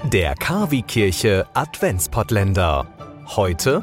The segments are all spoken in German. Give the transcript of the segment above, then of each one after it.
Der Kavi-Kirche Adventspottländer. Heute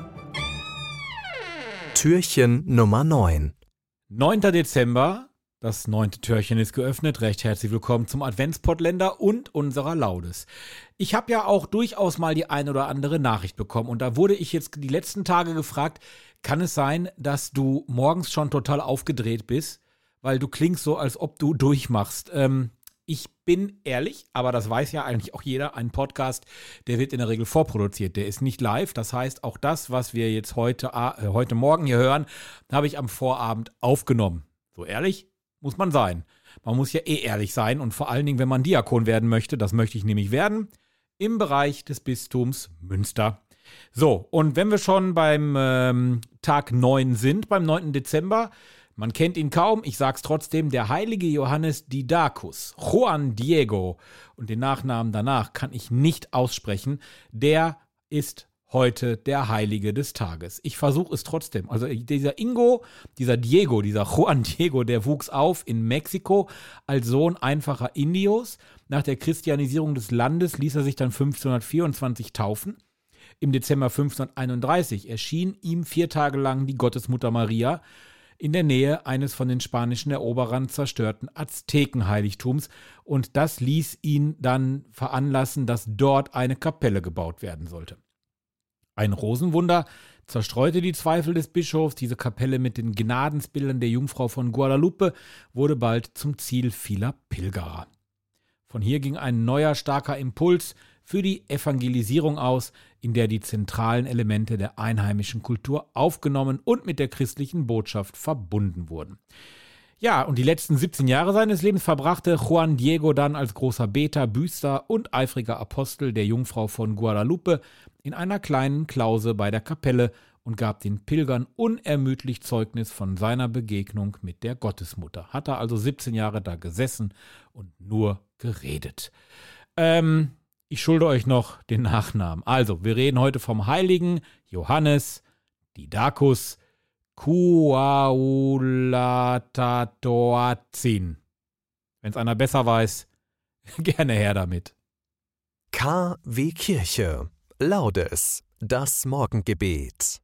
Türchen Nummer 9. 9. Dezember, das 9. Türchen ist geöffnet. Recht herzlich willkommen zum Adventspottländer und unserer Laudes. Ich habe ja auch durchaus mal die ein oder andere Nachricht bekommen und da wurde ich jetzt die letzten Tage gefragt, kann es sein, dass du morgens schon total aufgedreht bist, weil du klingst so, als ob du durchmachst. Ich bin ehrlich, aber das weiß ja eigentlich auch jeder, ein Podcast, der wird in der Regel vorproduziert, der ist nicht live. Das heißt, auch das, was wir jetzt heute Morgen hier hören, habe ich am Vorabend aufgenommen. So ehrlich muss man sein. Man muss ja ehrlich sein und vor allen Dingen, wenn man Diakon werden möchte, das möchte ich nämlich werden, im Bereich des Bistums Münster. So, und wenn wir schon beim Tag 9 sind, beim 9. Dezember, man kennt ihn kaum, ich sag's trotzdem, der heilige Johannes Didacus, Juan Diego, und den Nachnamen danach kann ich nicht aussprechen, der ist heute der Heilige des Tages. Ich versuche es trotzdem. Also dieser Juan Diego, der wuchs auf in Mexiko als Sohn einfacher Indios. Nach der Christianisierung des Landes ließ er sich dann 1524 taufen. Im Dezember 1531 erschien ihm 4 Tage lang die Gottesmutter Maria in der Nähe eines von den spanischen Eroberern zerstörten Aztekenheiligtums, und das ließ ihn dann veranlassen, dass dort eine Kapelle gebaut werden sollte. Ein Rosenwunder zerstreute die Zweifel des Bischofs. Diese Kapelle mit den Gnadensbildern der Jungfrau von Guadalupe wurde bald zum Ziel vieler Pilgerer. Von hier ging ein neuer starker Impuls für die Evangelisierung aus, in der die zentralen Elemente der einheimischen Kultur aufgenommen und mit der christlichen Botschaft verbunden wurden. Ja, und die letzten 17 Jahre seines Lebens verbrachte Juan Diego dann als großer Beter, Büßer und eifriger Apostel der Jungfrau von Guadalupe in einer kleinen Klause bei der Kapelle und gab den Pilgern unermüdlich Zeugnis von seiner Begegnung mit der Gottesmutter. Hat er also 17 Jahre da gesessen und nur geredet. Ich schulde euch noch den Nachnamen. Also, wir reden heute vom heiligen Johannes Didacus Cuauhtlatoatzin. Wenn es einer besser weiß, gerne her damit. KW Kirche. Laudes. Das Morgengebet.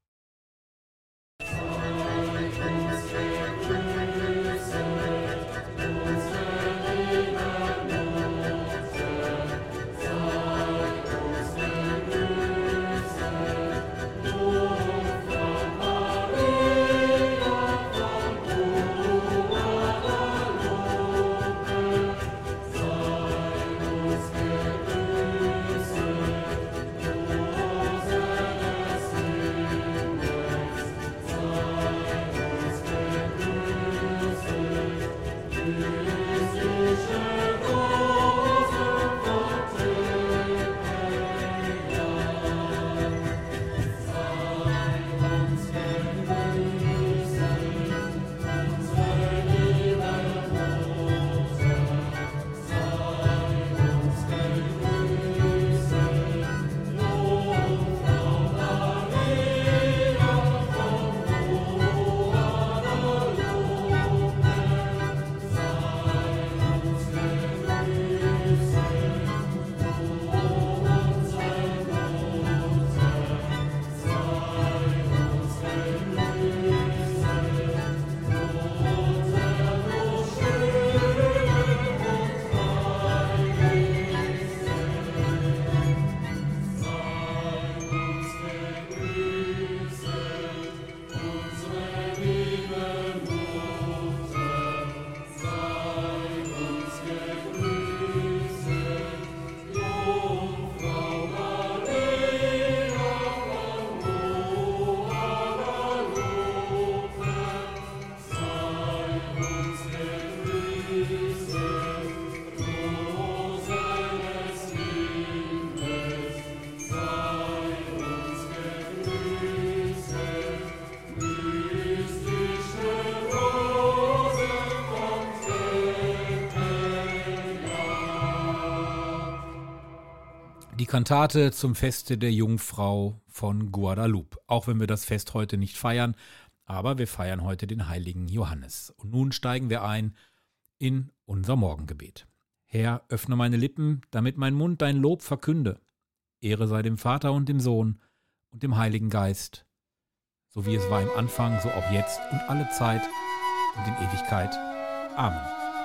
Die Kantate zum Feste der Jungfrau von Guadalupe. Auch wenn wir das Fest heute nicht feiern, aber wir feiern heute den heiligen Johannes. Und nun steigen wir ein in unser Morgengebet. Herr, öffne meine Lippen, damit mein Mund dein Lob verkünde. Ehre sei dem Vater und dem Sohn und dem Heiligen Geist, so wie es war im Anfang, so auch jetzt und alle Zeit und in Ewigkeit. Amen.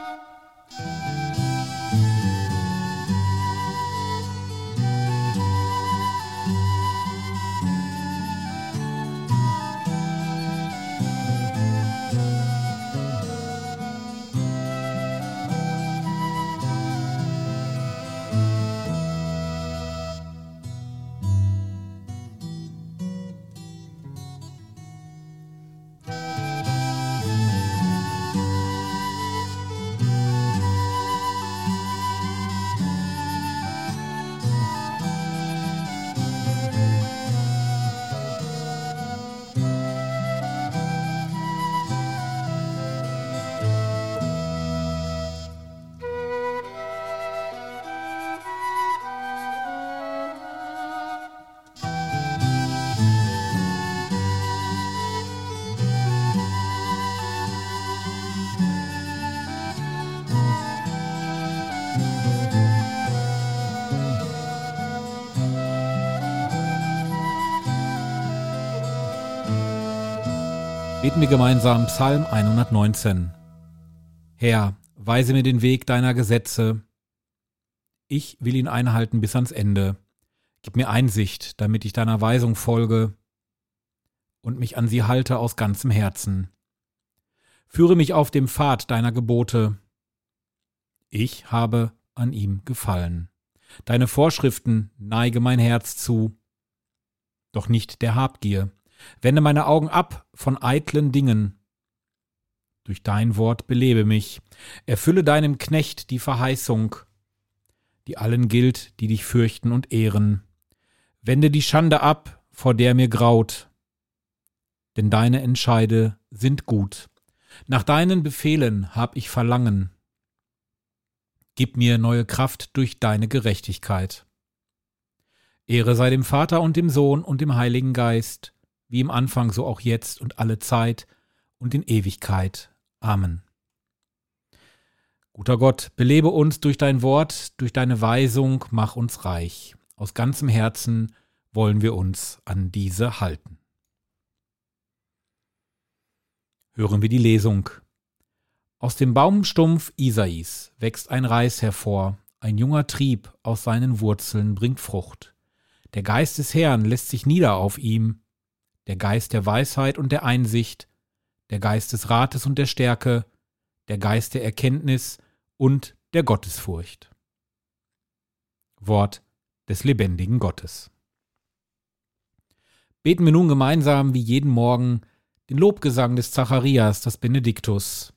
Beten wir gemeinsam Psalm 119. Herr, weise mir den Weg deiner Gesetze. Ich will ihn einhalten bis ans Ende. Gib mir Einsicht, damit ich deiner Weisung folge und mich an sie halte aus ganzem Herzen. Führe mich auf dem Pfad deiner Gebote. Ich habe an ihm gefallen. Deine Vorschriften neige mein Herz zu, doch nicht der Habgier. Wende meine Augen ab von eitlen Dingen. Durch dein Wort belebe mich. Erfülle deinem Knecht die Verheißung, die allen gilt, die dich fürchten und ehren. Wende die Schande ab, vor der mir graut, denn deine Entscheide sind gut. Nach deinen Befehlen hab ich Verlangen. Gib mir neue Kraft durch deine Gerechtigkeit. Ehre sei dem Vater und dem Sohn und dem Heiligen Geist, wie im Anfang, so auch jetzt und alle Zeit und in Ewigkeit. Amen. Guter Gott, belebe uns durch dein Wort, durch deine Weisung, mach uns reich. Aus ganzem Herzen wollen wir uns an diese halten. Hören wir die Lesung. Aus dem Baumstumpf Isais wächst ein Reis hervor, ein junger Trieb aus seinen Wurzeln bringt Frucht. Der Geist des Herrn lässt sich nieder auf ihm, der Geist der Weisheit und der Einsicht, der Geist des Rates und der Stärke, der Geist der Erkenntnis und der Gottesfurcht. Wort des lebendigen Gottes. Beten wir nun gemeinsam wie jeden Morgen den Lobgesang des Zacharias, das Benediktus.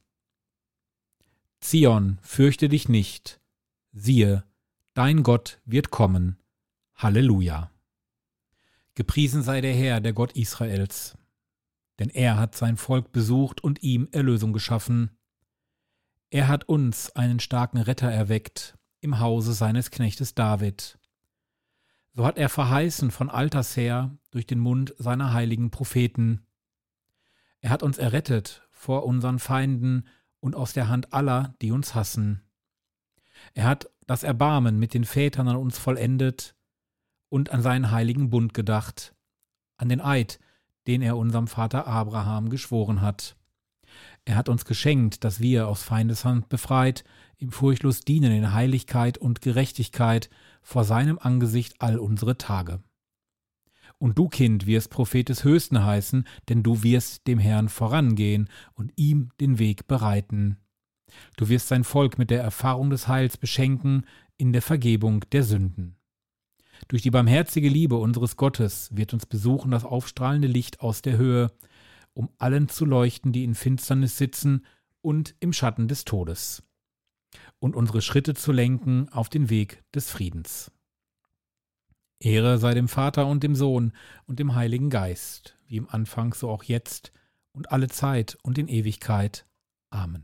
Zion, fürchte dich nicht, siehe, dein Gott wird kommen. Halleluja. Gepriesen sei der Herr, der Gott Israels, denn er hat sein Volk besucht und ihm Erlösung geschaffen. Er hat uns einen starken Retter erweckt im Hause seines Knechtes David. So hat er verheißen von alters her durch den Mund seiner heiligen Propheten. Er hat uns errettet vor unseren Feinden und aus der Hand aller, die uns hassen. Er hat das Erbarmen mit den Vätern an uns vollendet und an seinen heiligen Bund gedacht, an den Eid, den er unserem Vater Abraham geschworen hat. Er hat uns geschenkt, dass wir aus Feindeshand befreit, ihm furchtlos dienen in Heiligkeit und Gerechtigkeit vor seinem Angesicht all unsere Tage. Und du, Kind, wirst Prophet des Höchsten heißen, denn du wirst dem Herrn vorangehen und ihm den Weg bereiten. Du wirst sein Volk mit der Erfahrung des Heils beschenken in der Vergebung der Sünden. Durch die barmherzige Liebe unseres Gottes wird uns besuchen das aufstrahlende Licht aus der Höhe, um allen zu leuchten, die in Finsternis sitzen und im Schatten des Todes, und unsere Schritte zu lenken auf den Weg des Friedens. Ehre sei dem Vater und dem Sohn und dem Heiligen Geist, wie im Anfang, so auch jetzt und alle Zeit und in Ewigkeit. Amen.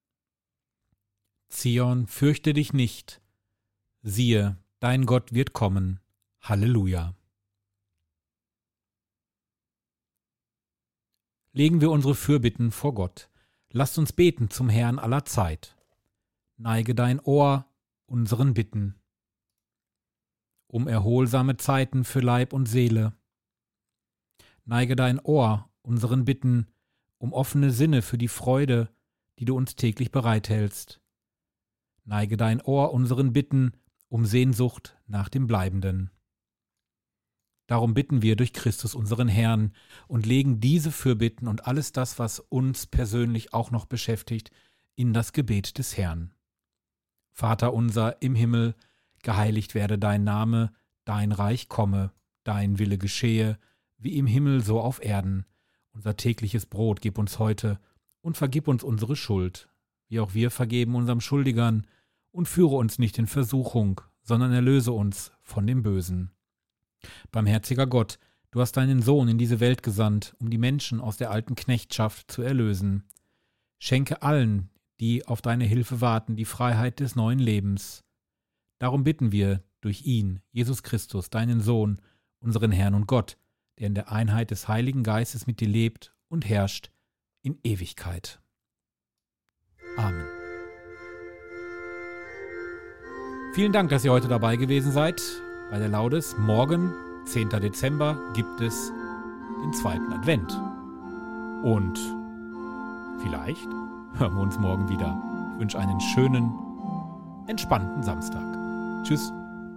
Zion, fürchte dich nicht, siehe, dein Gott wird kommen. Halleluja. Legen wir unsere Fürbitten vor Gott. Lasst uns beten zum Herrn aller Zeit. Neige dein Ohr unseren Bitten. um erholsame Zeiten für Leib und Seele. Neige dein Ohr unseren Bitten, um offene Sinne für die Freude, die du uns täglich bereithältst. Neige dein Ohr unseren Bitten, um Sehnsucht nach dem Bleibenden. Darum bitten wir durch Christus unseren Herrn und legen diese Fürbitten und alles das, was uns persönlich auch noch beschäftigt, in das Gebet des Herrn. Vater unser im Himmel, geheiligt werde dein Name, dein Reich komme, dein Wille geschehe, wie im Himmel so auf Erden. Unser tägliches Brot gib uns heute und vergib uns unsere Schuld, wie auch wir vergeben unserem Schuldigern, und führe uns nicht in Versuchung, sondern erlöse uns von dem Bösen. Barmherziger Gott, du hast deinen Sohn in diese Welt gesandt, um die Menschen aus der alten Knechtschaft zu erlösen. Schenke allen, die auf deine Hilfe warten, die Freiheit des neuen Lebens. Darum bitten wir durch ihn, Jesus Christus, deinen Sohn, unseren Herrn und Gott, der in der Einheit des Heiligen Geistes mit dir lebt und herrscht in Ewigkeit. Amen. Vielen Dank, dass ihr heute dabei gewesen seid bei der Laudes. Morgen, 10. Dezember, gibt es den zweiten Advent. Und vielleicht hören wir uns morgen wieder. Ich wünsche einen schönen, entspannten Samstag. Tschüss.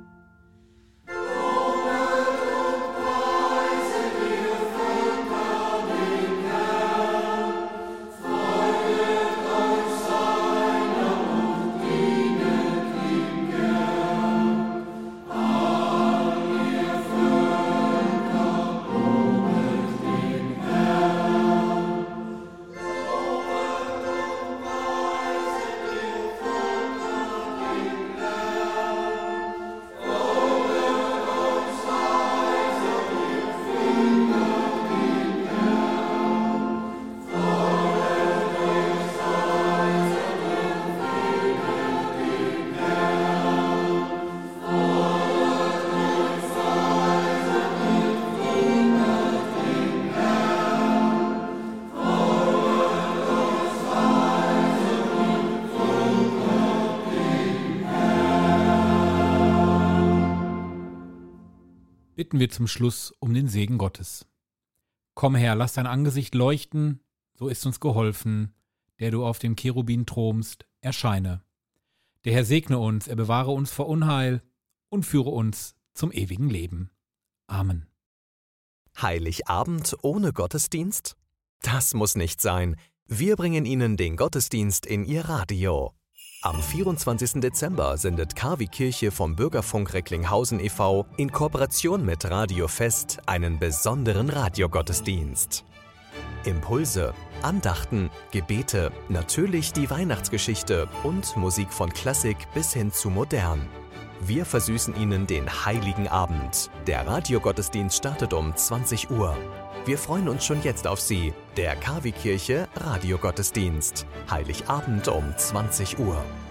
Bitten wir zum Schluss um den Segen Gottes. Komm her, lass dein Angesicht leuchten, so ist uns geholfen, der du auf dem Cherubin thronst, erscheine. Der Herr segne uns, er bewahre uns vor Unheil und führe uns zum ewigen Leben. Amen. Heiligabend ohne Gottesdienst? Das muss nicht sein. Wir bringen Ihnen den Gottesdienst in Ihr Radio. Am 24. Dezember sendet KW Kirche vom Bürgerfunk Recklinghausen e.V. in Kooperation mit Radio Fest einen besonderen Radiogottesdienst. Impulse, Andachten, Gebete, natürlich die Weihnachtsgeschichte und Musik von Klassik bis hin zu modern. Wir versüßen Ihnen den Heiligen Abend. Der Radiogottesdienst startet um 20 Uhr. Wir freuen uns schon jetzt auf Sie, der KW Kirche Radiogottesdienst. Heiligabend um 20 Uhr.